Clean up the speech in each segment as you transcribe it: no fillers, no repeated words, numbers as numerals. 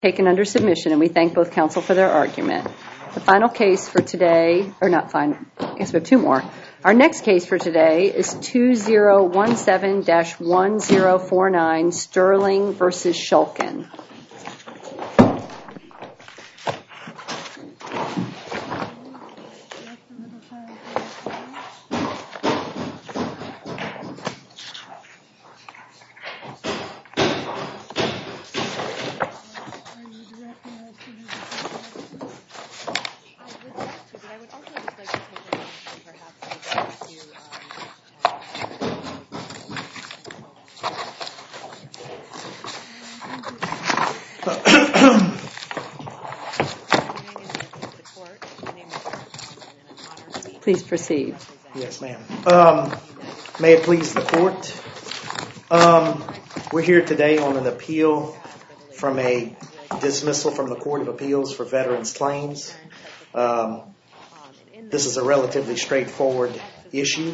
taken under submission, and we thank both counsel for their argument. The final case for today, or not final, I guess we have two more. Our next case for today is 2017-1049 Sterling v. Shulkin. Please proceed. Yes, ma'am. May it please the court. We're here today on an appeal from a dismissal from the Court of Appeals for Veterans Claims. This is a relatively straightforward issue.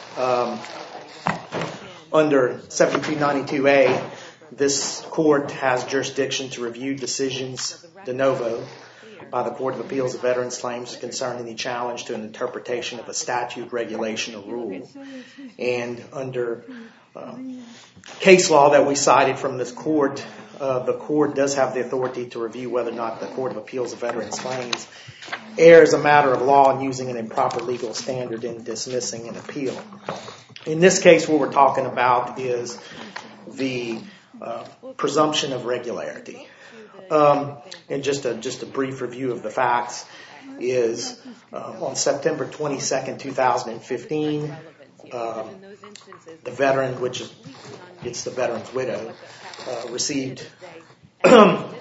Under 7392A, this court has jurisdiction to review decisions de novo by the Court of Appeals of Veterans Claims concerning the challenge to an interpretation of a statute, regulation, or rule. And under case law that we cited from this court, the court does have the authority to review whether or not the Court of Appeals of Veterans Claims errs a matter of law in using an improper legal standard in dismissing an appeal. In this case, what we're talking about is the presumption of regularity. And just a brief review of the facts is on September 22nd, 2015, the veteran, which is the veteran's widow, received an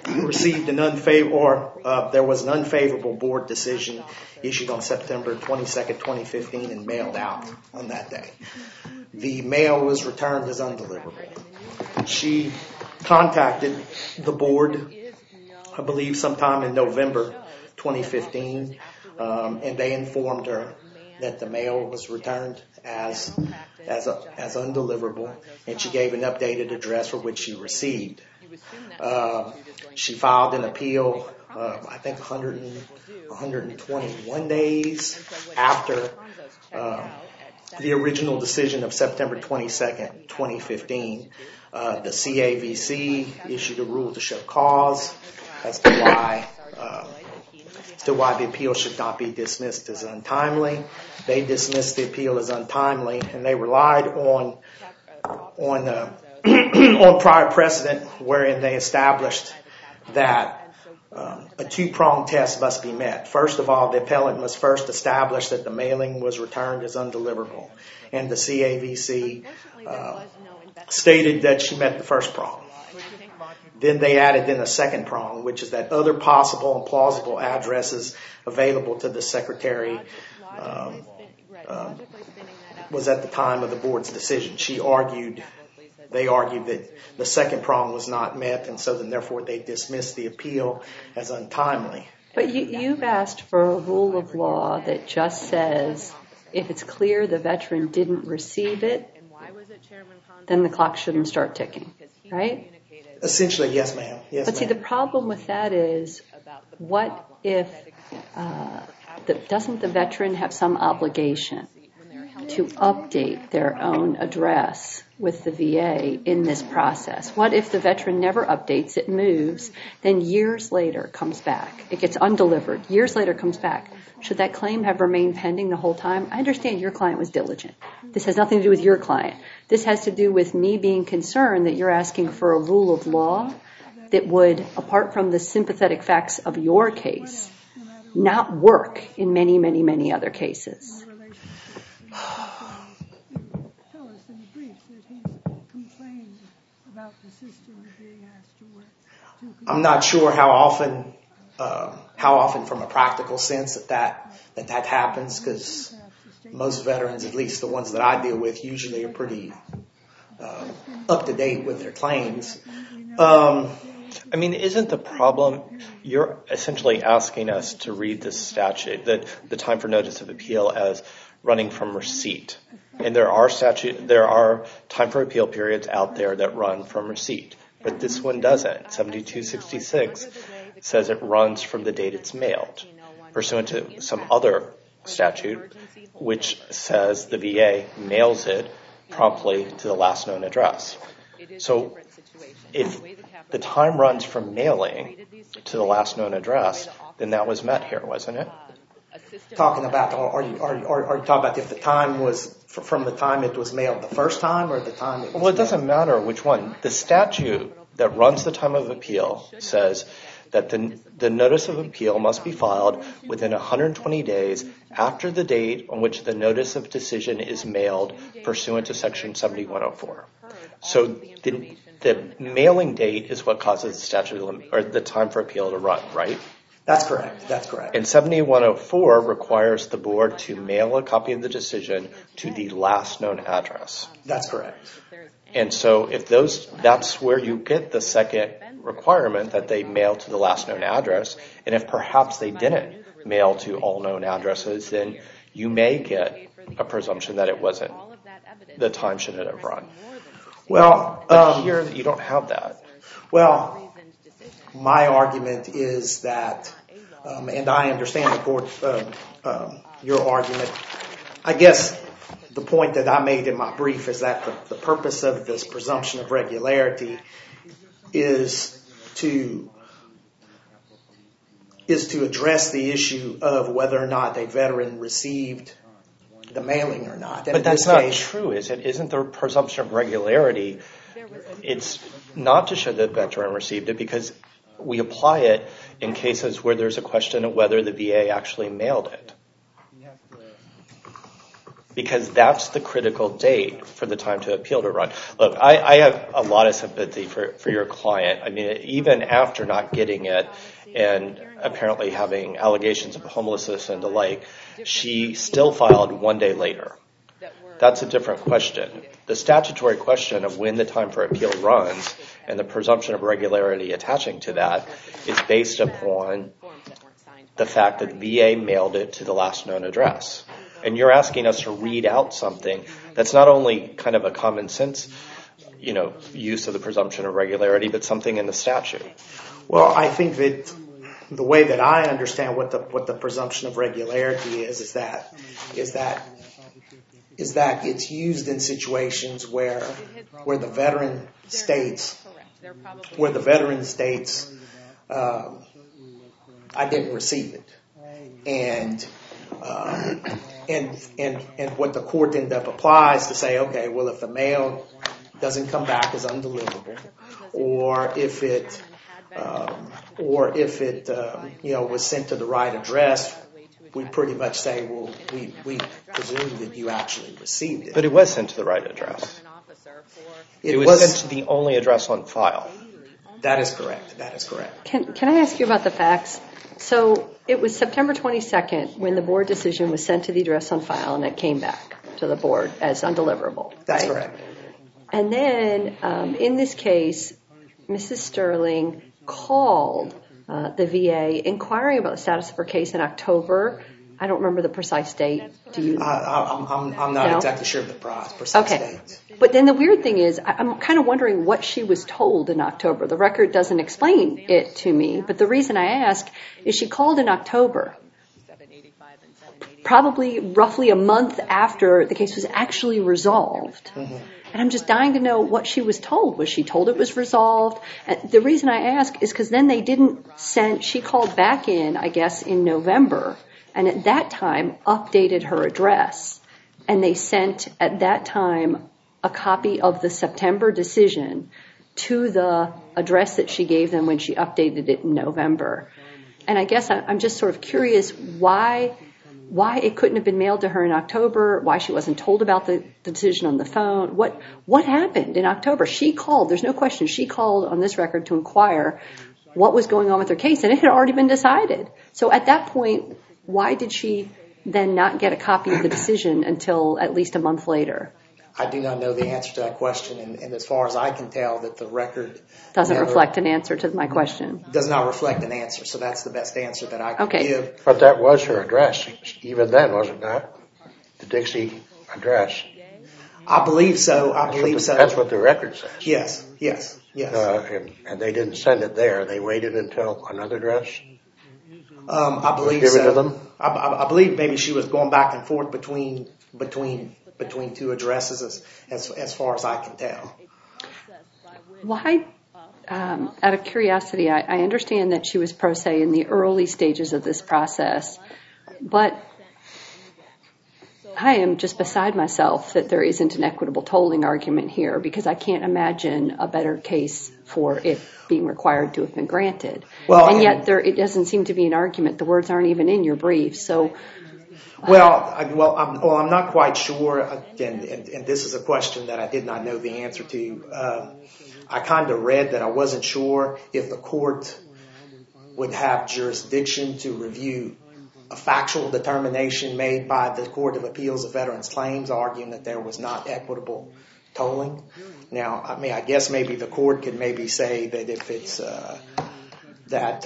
there was an unfavorable board decision issued on September 22nd, 2015 and mailed out on that day. The mail was returned as undeliverable. She contacted the board, I believe sometime in November 2015, and they informed her that the mail was returned as undeliverable, and she gave an updated address for which she received. She filed an appeal, I think 121 days after the original decision of September 22nd, 2015. The CAVC issued a rule to show cause as to why the appeal should not be dismissed as untimely. They dismissed the appeal as untimely, and they relied on prior precedent wherein they established that a two-pronged test must be met. First of all, the appellant must first establish that the mailing was returned as undeliverable, and the CAVC stated that she met the first prong. Then they added in a second prong, which is that other possible and plausible addresses available to the secretary was at the time of the board's decision. They argued that the second prong was not met, and so then therefore they dismissed the appeal as untimely. But you've asked for a rule of law that just says if it's clear the veteran didn't receive it, then the clock shouldn't start ticking, right? Essentially, yes, ma'am. Yes, but see, the problem with that is, what if doesn't the veteran have some obligation to update their own address with the VA in this process? What if the veteran never updates, it moves, then years later comes back, it gets undelivered, years later comes back? Should that claim have remained pending the whole time? I understand your client was diligent. This has nothing to do with your client. This has to do with me being concerned that you're asking for a rule of law that would, apart from the sympathetic facts of your case, not work in many, many, many other cases. I'm not sure how often from a practical sense that happens, because most veterans, at least the ones that I deal with, usually are pretty up to date with their claims. I mean, isn't the problem, you're essentially asking us to read this statute, the time for notice of appeal, as running from receipt. And there are time for appeal periods out there that run from receipt. but this one doesn't. 7266 says it runs from the date it's mailed, pursuant to some other statute, which says the VA mails it promptly to the last known address. So if the time runs from mailing to the last known address, then that was met here, wasn't it? Talking about, are you talking about if the time was from the time it was mailed the first time or the time it was Well, it doesn't matter which one. The statute that runs the time of appeal says that the notice of appeal must be filed within 120 days after the date on which the notice of decision is mailed pursuant to Section 7104. So the mailing date is what causes the statute or the time for appeal to run, right? That's correct. That's correct. And 7104 requires the board to mail a copy of the decision to the last known address. That's correct. And so if that's where you get the second requirement, that they mail to the last known address. And if perhaps they didn't mail to all known addresses, then you may get a presumption that it wasn't, the time shouldn't have run. Well, but here you don't have that. Well, my argument is that, and I understand the court, your argument. I guess the point that I made in my brief is that the purpose of this presumption of regularity is to address the issue of whether or not a veteran received the mailing or not. And but that's not true, is it? Isn't the presumption of regularity, it's not to show that the veteran received it, because we apply it in cases where there's a question of whether the VA actually mailed it. Because that's the critical date for the time to appeal to run. Look, I have a lot of sympathy for your client. I mean, even after not getting it and apparently having allegations of homelessness and the like, she still filed 1 day later. That's a different question. The statutory question of when the time for appeal runs and the presumption of regularity attaching to that is based upon the fact that the VA mailed it to the last known address. And you're asking us to read out something that's not only kind of a common sense, use of the presumption of regularity, but something in the statute. Well, I think that the way that I understand what the presumption of regularity is that it's used in situations where the veteran states, I didn't receive it, and what the court end up applies to say, okay, well, if the mail doesn't come back as undeliverable, or if it was sent to the right address, we pretty much say, well, we presume that you actually received it. But it was sent to the right address. It was sent to the only address on file. That is correct. That is correct. Can I ask you about the facts? So it was September 22nd when the board decision was sent to the address on file, and it came back to the board as undeliverable. That's correct. And then in this case, Mrs. Sterling called the VA inquiring about the status of her case in October. I don't remember the precise date. Do you? I'm not exactly sure of the precise date. But then the weird thing is, I'm kind of wondering what she was told in October. The record doesn't explain it to me. But the reason I ask is she called in October, probably roughly a month after the case was actually resolved. Mm-hmm. And I'm just dying to know what she was told. Was she told it was resolved? And the reason I ask is because then they didn't send, she called back in, I guess, in November, and at that time updated her address. And they sent, at that time, a copy of the September decision to the address that she gave them when she updated it in November. And I guess I'm just sort of curious why it couldn't have been mailed to her in October, why she wasn't told about the decision on the phone. What happened in October? She called, there's no question, she called on this record to inquire what was going on with her case, and it had already been decided. So at that point, why did she then not get a copy of the decision until at least a month later? I do not know the answer to that question, and as far as I can tell, that the record doesn't reflect an answer to my question. Does not reflect an answer, so that's the best answer that I can give. But that was her address, even then, wasn't that? The Dixie address. I believe so. I believe so. That's what the record says. Yes. And they didn't send it there. They waited until another dress? I believe was given so. to them? I believe maybe she was going back and forth between two addresses as far as I can tell. Why, out of curiosity, I understand that she was pro se in the early stages of this process, but I am just beside myself that there isn't an equitable tolling argument here, because I can't imagine a better case for it being required to have been granted. And yet it doesn't seem to be an argument. The words aren't even in your brief. So, I'm not quite sure, and this is a question that I did not know the answer to. I kind of read that I wasn't sure if the court would have jurisdiction to review a factual determination made by the Court of Appeals of Veterans Claims arguing that there was not equitable tolling. Now, I guess maybe the court could maybe say that if it's that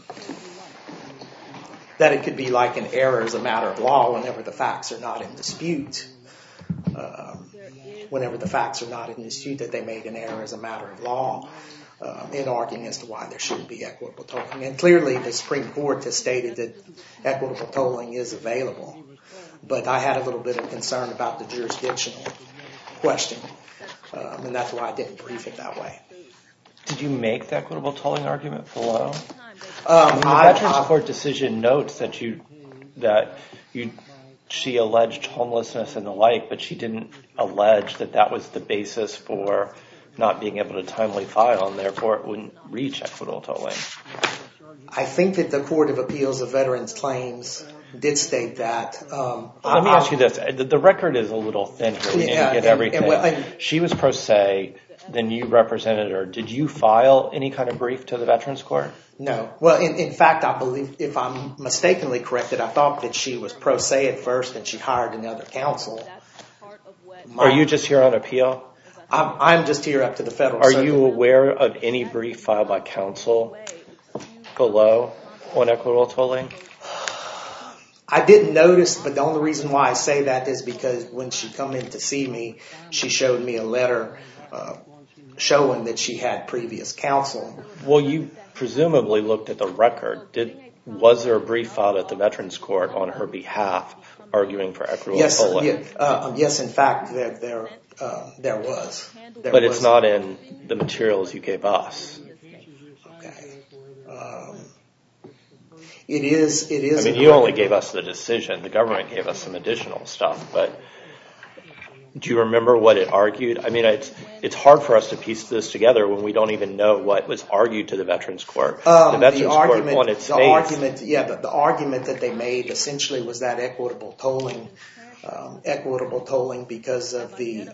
it could be like an error as a matter of law whenever the facts are not in dispute. Whenever the facts are not in dispute, that they made an error as a matter of law in arguing as to why there shouldn't be equitable tolling. And clearly the Supreme Court has stated that equitable tolling is available. But I had a little bit of concern about the jurisdictional question, and that's why I didn't brief it that way. Did you make the equitable tolling argument below? The Veterans Court decision notes that she alleged homelessness and the like, but she didn't allege that that was the basis for not being able to timely file, and therefore it wouldn't reach equitable tolling. I think that the Court of Appeals of Veterans Claims did state that. Let me ask you this. The record is a little thin here. We didn't get everything. She was pro se, then you represented her. Did you file any kind of brief to the Veterans Court? No. Well, in fact, I believe, if I'm mistakenly corrected, I thought that she was pro se at first and she hired another counsel. Are you just here on appeal? I'm just here up to the federal circuit. Are you aware of any brief filed by counsel below on equitable tolling? I didn't notice, but the only reason why I say that is because when she come in to see me, she showed me a letter showing that she had previous counsel. Well, you presumably looked at the record. Was there a brief filed at the Veterans Court on her behalf arguing for equitable tolling? Yes, in fact, there was. But it's not in the materials you gave us. Okay. It is. I mean, you only gave us the decision. The government gave us some additional stuff. But do you remember what it argued? I mean, it's hard for us to piece this together when we don't even know what was argued to the Veterans Court. The Veterans Court on its face. The argument that they made essentially was that equitable tolling because of the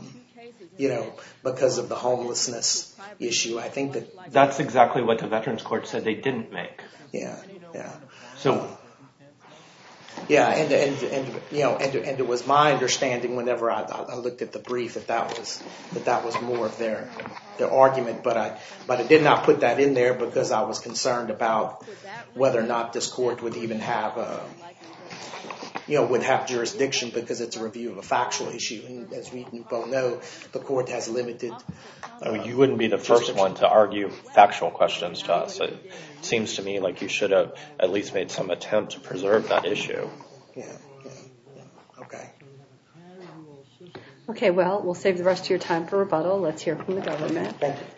homelessness issue. I think that's exactly what the Veterans Court said they didn't make. Yeah. So. Yeah, and it was my understanding whenever I looked at the brief that was more of their argument, but I did not put that in there because I was concerned about whether or not this court would even have would have jurisdiction because it's a review of a factual issue, and as we both know, the court has limited. You wouldn't be the first one to argue factual questions to us. It seems to me like you should have at least made some attempt to preserve that issue. Yeah. Okay. Okay, well, we'll save the rest of your time for rebuttal. Let's hear from the government. Thank you.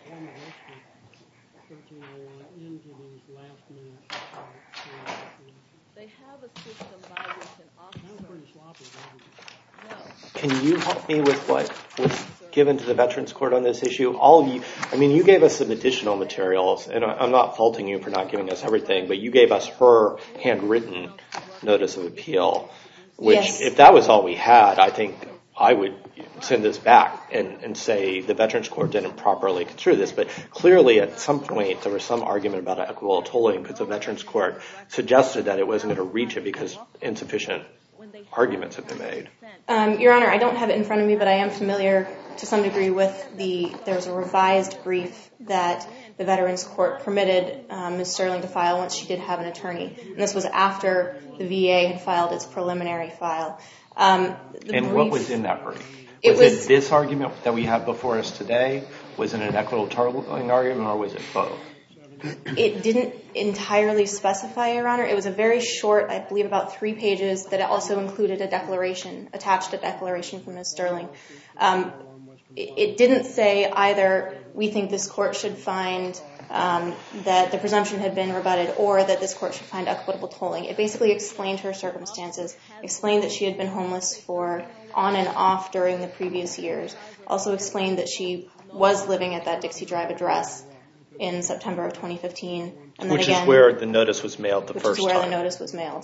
Can you help me with what was given to the Veterans Court on this issue? You gave us some additional materials, and I'm not faulting you for not giving us everything, but you gave us her handwritten notice of appeal, which if that was all we had, I think I would send this back and say the Veterans Court didn't properly construe this, but clearly at some point there was some argument about equitable tolling because the Veterans Court suggested that it wasn't going to reach it because insufficient arguments have been made. Your Honor, I don't have it in front of me, but I am familiar to some degree with there's a revised brief that the Veterans Court permitted Ms. Sterling to file once she did have an attorney. And this was after the VA had filed its preliminary file. And what was in that brief? Was it this argument that we have before us today? Was it an equitable tolling argument, or was it both? It didn't entirely specify, Your Honor. It was a very short, I believe about 3 pages, that also included a declaration, attached a declaration from Ms. Sterling. It didn't say either we think this court should find that the presumption had been rebutted or that this court should find equitable tolling. It basically explained her circumstances, explained that she had been homeless for on and off during the previous years, also explained that she was living at that Dixie Drive address in September of 2015. And then which is where the notice was mailed the first time. Which is where the notice was mailed.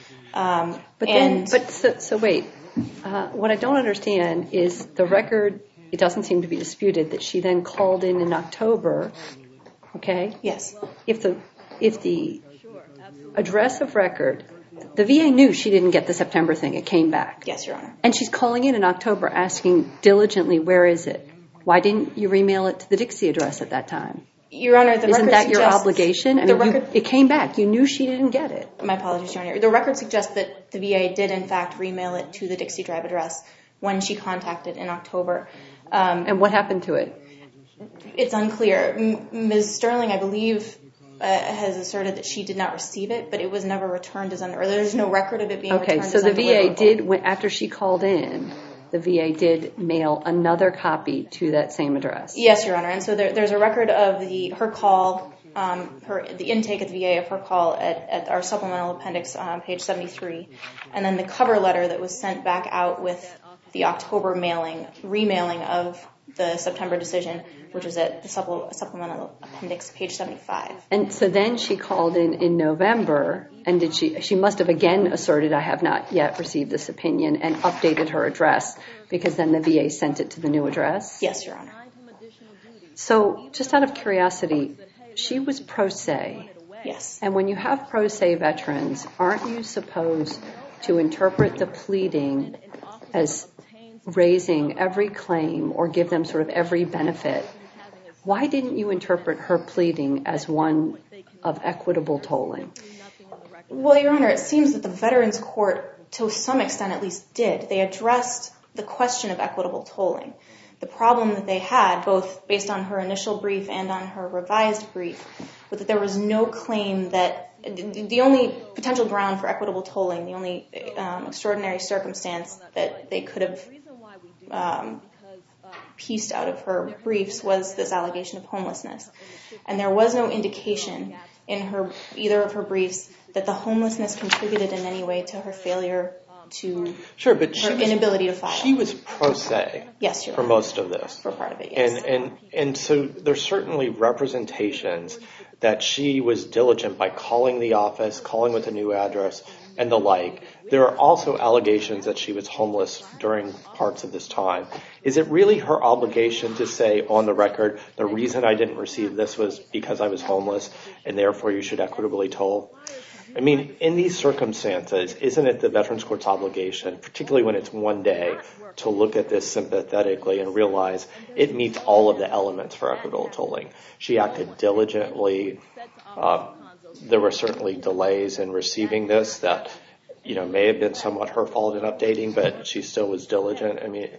So wait, what I don't understand is the record, it doesn't seem to be disputed that she then called in October, okay? Yes. If the address of record, the VA knew she didn't get the September thing, it came back. Yes, Your Honor. And she's calling in October asking diligently, where is it? Why didn't you remail it to the Dixie address at that time? Your Honor, the record Isn't that your obligation? I mean, it came back. You knew she didn't get it. My apologies, Your Honor. The record suggests that the VA did, in fact, remail it to the Dixie Drive address when she contacted in October. And what happened to it? It's unclear. Ms. Sterling, I believe, has asserted that she did not receive it, but it was never returned as or there's no record of it being returned as so the VA did, after she called in, the VA did mail another copy to that same address. Yes, Your Honor. And so there's a record of her call, the intake at the VA of her call at our supplemental appendix on page 73, and then the cover letter that was sent back out with the October remailing of the September decision, which is at the supplemental appendix, page 75. And so then she called in November, and she must have again asserted, I have not yet received this opinion, and updated her address, because then the VA sent it to the new address? Yes, Your Honor. So just out of curiosity, she was pro se. Yes. And when you have pro se veterans, aren't you supposed to interpret the pleading as raising every claim or give them sort of every benefit? Why didn't you interpret her pleading as one of equitable tolling? Well, Your Honor, it seems that the Veterans Court, to some extent at least, did. They addressed the question of equitable tolling. The problem that they had, both based on her initial brief and on her revised brief, was that there was no claim that the only potential ground for equitable tolling, the only extraordinary circumstance that they could have pieced out of her briefs was this allegation of homelessness. And there was no indication in either of her briefs that the homelessness contributed in any way to her failure to her inability to file. She was pro se. Yes, Your for Honor. most of this. For part of it, yes. And so there's certainly representations that she was diligent by calling the office, calling with a new address, and the like. There are also allegations that she was homeless during parts of this time. Is it really her obligation to say on the record, the reason I didn't receive this was because I was homeless, and therefore you should equitably toll? I mean, in these circumstances, isn't it the Veterans Court's obligation, particularly when it's one day, to look at this sympathetically and realize it meets all of the elements for equitable tolling? She acted diligently. There were certainly delays in receiving this that may have been somewhat her fault in updating, but she still was diligent. I mean,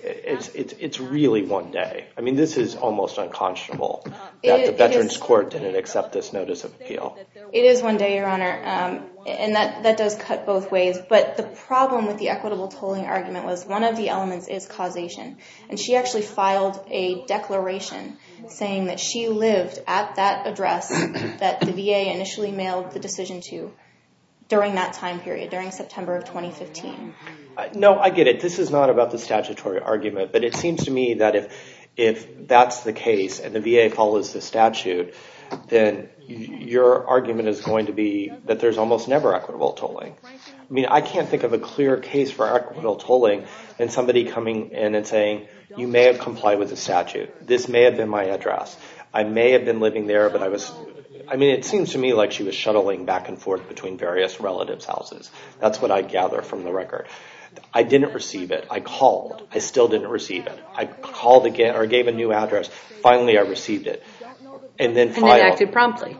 it's really one day. I mean, this is almost unconscionable that the Veterans Court didn't accept this notice of appeal. It is one day, Your Honor, and that does cut both ways. But the problem with the equitable tolling argument was one of the elements is causation. And she actually filed a declaration saying that she lived at that address that the VA initially mailed the decision to during that time period, during September of 2015. No, I get it. This is not about the statutory argument, but it seems to me that if that's the case and the VA follows the statute, then your argument is going to be that there's almost never equitable tolling. I mean, I can't think of a clear case for equitable tolling than somebody coming in and saying, you may have complied with the statute. This may have been my address. I may have been living there, but it seems to me like she was shuttling back and forth between various relatives' houses. That's what I gather from the record. I didn't receive it. I called. I still didn't receive it. I called again or gave a new address. Finally, I received it. And then acted promptly.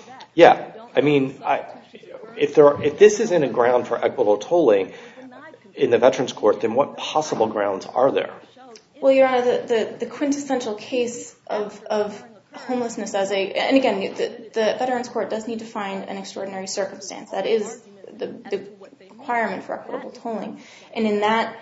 Yeah. I mean, if this isn't a ground for equitable tolling, in the Veterans Court, then what possible grounds are there? Well, Your Honor, the quintessential case of homelessness and again, the Veterans Court does need to find an extraordinary circumstance. That is the requirement for equitable tolling. And in that,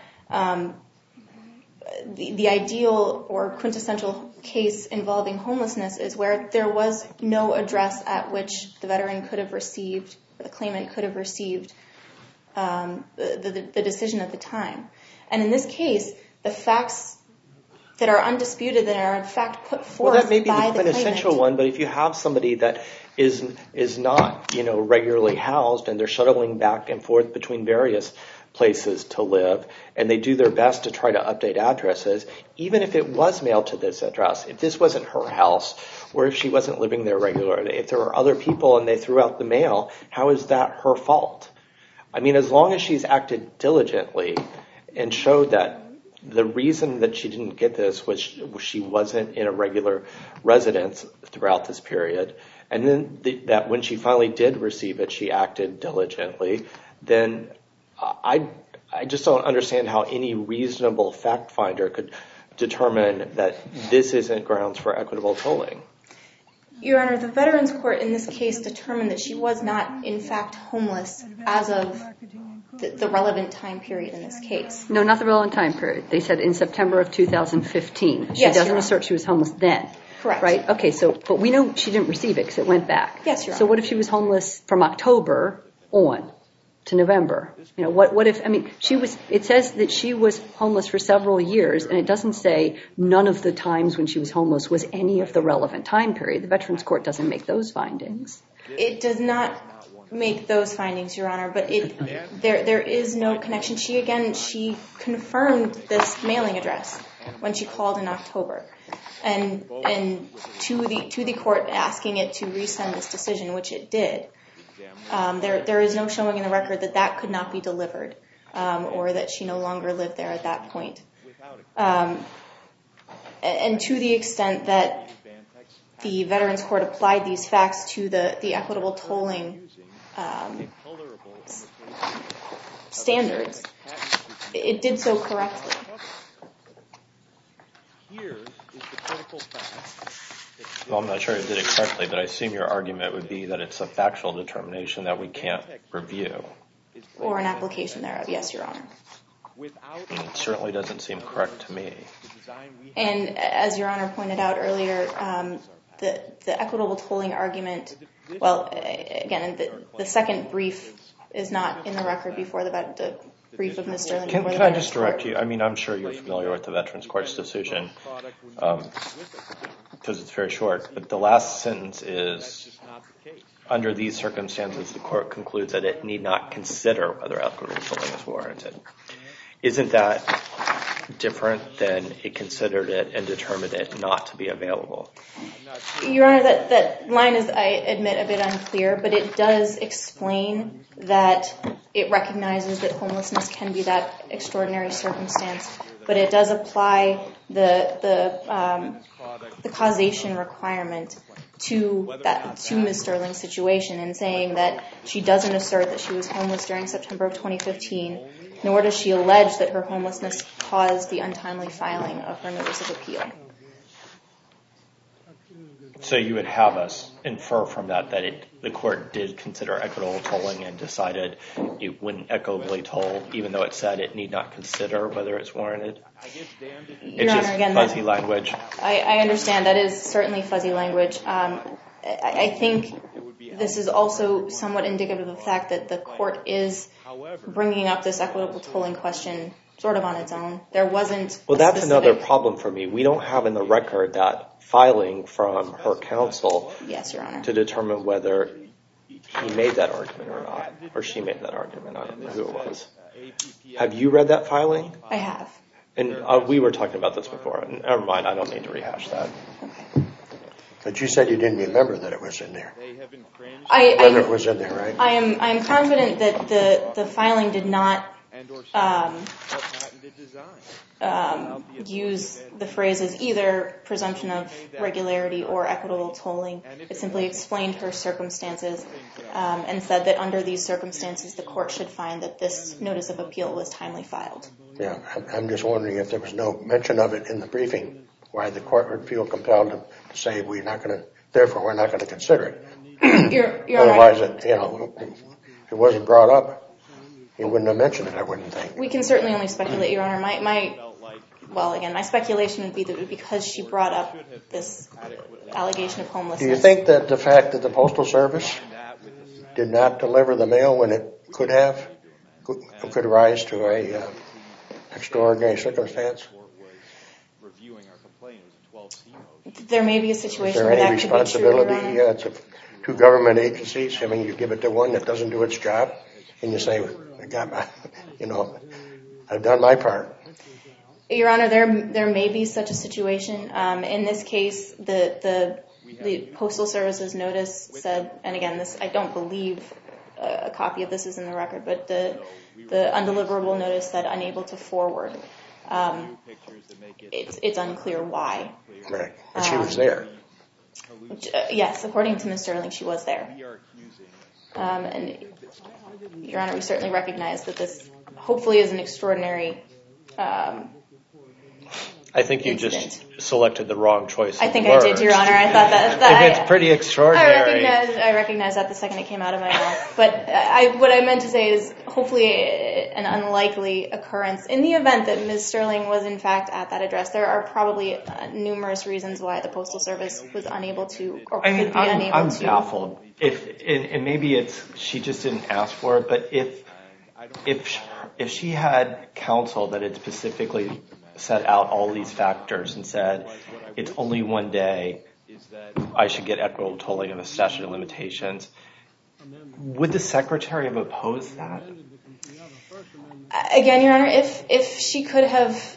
the ideal or quintessential case involving homelessness is where there was no address at which the veteran could have received, or the claimant could have received the decision at the time. And in this case, the facts that are undisputed, that are in fact put forth by the claimant. Well, that may be the quintessential one, but if you have somebody that is not, regularly housed and they're shuttling back and forth between various places to live, and they do their best to try to update addresses, even if it was mailed to this address, if this wasn't her house, or if she wasn't living there regularly, if there were other people and they threw out the mail, how is that her fault? I mean, as long as she's acted diligently and showed that the reason that she didn't get this was she wasn't in a regular residence throughout this period, and then that when she finally did receive it, she acted diligently, then I just don't understand how any reasonable fact finder could determine that this isn't grounds for equitable tolling. Your Honor, the Veterans Court in this case determined that she was not, in fact, homeless as of the relevant time period in this case. No, not the relevant time period. They said in September of 2015. She doesn't assert she was homeless then. Correct. Right? Okay, but we know she didn't receive it because it went back. Yes, Your Honor. So what if she was homeless from October on to November? What if, it says that she was homeless for several years, and it doesn't say none of the times when she was homeless was any of the relevant time period. The Veterans Court doesn't make those findings. It does not make those findings, Your Honor, but there is no connection. She confirmed this mailing address when she called in October, and to the court asking it to resend this decision, which it did. There is no showing in the record that could not be delivered, or that she no longer lived there at that point. And to the extent that the Veterans Court applied these facts to the equitable tolling standards, it did so correctly. Well, I'm not sure it did it correctly, but I assume your argument would be that it's a factual determination that we can't review. Or an application thereof, yes, Your Honor. It certainly doesn't seem correct to me. And as Your Honor pointed out earlier, the equitable tolling argument, well, again, the second brief is not in the record before the brief of Ms. Sterling. Can I just direct you? I mean, I'm sure you're familiar with the Veterans Court's decision, because it's very short, but the last sentence is, under these circumstances, the court concludes that it need not consider whether equitable tolling is warranted. Isn't that different than it considered it and determined it not to be available? Your Honor, that line is, I admit, a bit unclear, but it does explain that it recognizes that homelessness can be that extraordinary circumstance, but it does apply the causation requirement to Ms. Sterling's situation, in saying that she doesn't assert that she was homeless during September of 2015, nor does she allege that her homelessness caused the untimely filing of her notice of appeal. So you would have us infer from that the court did consider equitable tolling and decided it wouldn't equitably toll, even though it said it need not consider whether it's warranted? It's just fuzzy language. I understand. That is certainly fuzzy language. I think this is also somewhat indicative of the fact that the court is bringing up this equitable tolling question sort of on its own. There wasn't Well, that's another problem for me. We don't have in the record that filing from her counsel Yes, Your Honor. to determine whether he made that argument or not, or she made that argument. I don't know who it was. Have you read that filing? I have. And we were talking about this before. Never mind, I don't need to rehash that. Okay. But you said you didn't remember that it was in there. Whether it was in there, right? I am confident that the filing did not use the phrases either presumption of regularity or equitable tolling. It simply explained her circumstances and said that under these circumstances, the court should find that this notice of appeal was timely filed. Yeah, I'm just wondering if there was no mention of it in the briefing, why the court would feel compelled to say therefore we're not going to consider it. Otherwise, if it wasn't brought up, he wouldn't have mentioned it, I wouldn't think. We can certainly only speculate, Your Honor. My speculation would be that because she brought up this allegation of homelessness. Do you think that the fact that the Postal Service did not deliver the mail when it could have, could rise to a extraordinary circumstance? There may be a situation where that could be true, Your Honor. Is there any responsibility to government agencies? I mean, you give it to one that doesn't do its job, and you say, I've done my part. Your Honor, there may be such a situation. In this case, the Postal Service's notice said, and again, I don't believe a copy of this is in the record, but the undeliverable notice said unable to forward. It's unclear why. Right, but she was there. Yes, according to Ms. Sterling, she was there. And Your Honor, we certainly recognize that this hopefully is an extraordinary I think you just selected the wrong choice. I think I did, Your Honor. I thought that it's pretty extraordinary. I recognize that the second it came out of my mouth. But what I meant to say is hopefully an unlikely occurrence. In the event that Ms. Sterling was in fact at that address, there are probably numerous reasons why the Postal Service was unable to, or could be unable to. I'm baffled. And maybe she just didn't ask for it, but if she had counsel that had specifically set out all these factors and said, it's only one day, I should get equitable tolling of the statute of limitations, would the Secretary have opposed that? Again, Your Honor, if she could have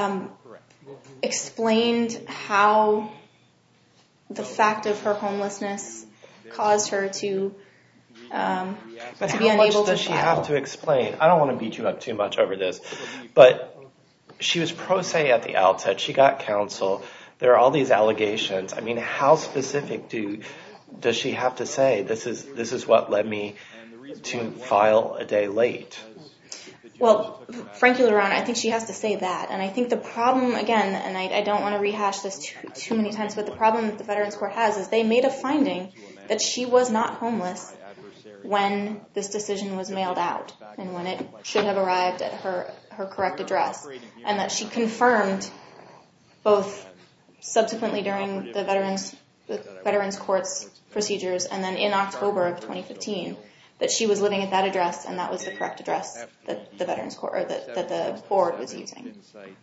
explained how the fact of her homelessness caused her to be unable to But how much does she have to explain? I don't want to beat you up too much over this, but she was pro se at the outset. She got counsel. There are all these allegations. I mean, how specific does she have to say, this is what led me to file a day late? Well, frankly, Your Honor, I think she has to say that. And I think the problem, again, and I don't want to rehash this too many times, but the problem that the Veterans Court has is they made a finding that she was not homeless when this decision was mailed out and when it should have arrived at her correct address, and that she confirmed both subsequently during the Veterans Court's procedures and then in October of 2015 that she was living at that address and that was the correct address that the Veterans Court or that the board was using.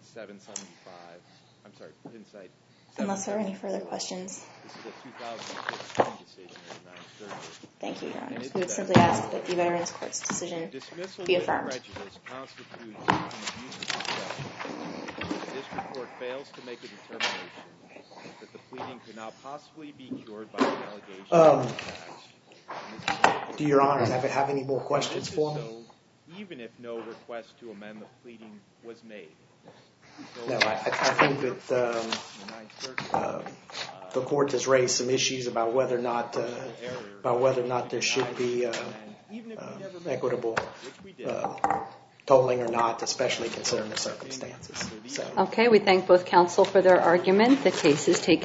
Unless there are any further questions. Thank you, Your Honor. We would simply ask that the Veterans Court's decision be affirmed. The district court fails to make a determination that the pleading could not possibly be cured by an allegation. Do Your Honor have any more questions for me? Even if no request to amend the pleading was made. No, I think that the court has raised some issues about whether or not there should be equitable tolling or not, especially considering the circumstances. Okay, we thank both counsel for their argument. The case is taken.